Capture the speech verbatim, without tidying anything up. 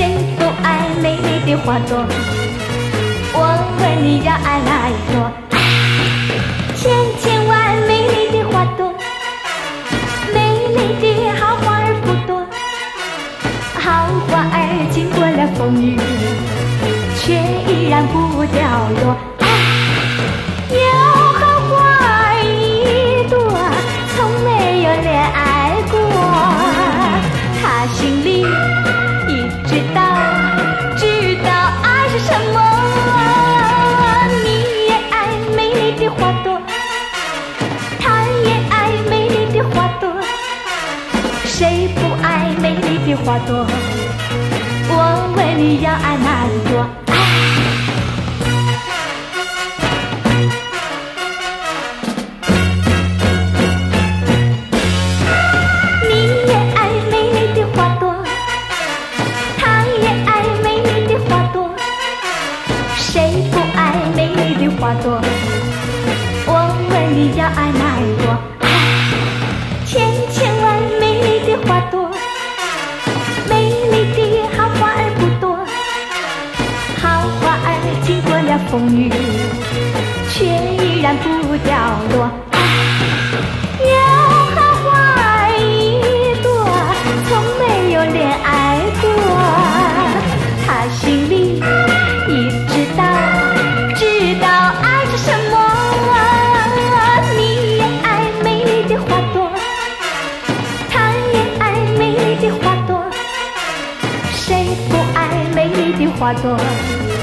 谁不爱美丽的花朵？我问你要爱哪一朵？千千万美丽的花朵，美丽的好花儿不多，好花儿经过了风雨，却依然不掉落。有好花儿一朵，从没有恋爱过，他心里一知道，知道爱是什么。你也爱美丽的花朵，他也爱美丽的花朵，谁不爱美丽的花朵？我问你要爱哪一朵？花朵，我问你要爱哪一朵？千千万美丽的花朵，美丽的好花儿不多，好花儿经过了风雨，却依然不掉落。有好花儿一朵，从没有恋爱过，他心里一知道，知道爱是什么。你也爱美丽的花朵，他也爱美丽的花朵，谁不爱美丽的花朵？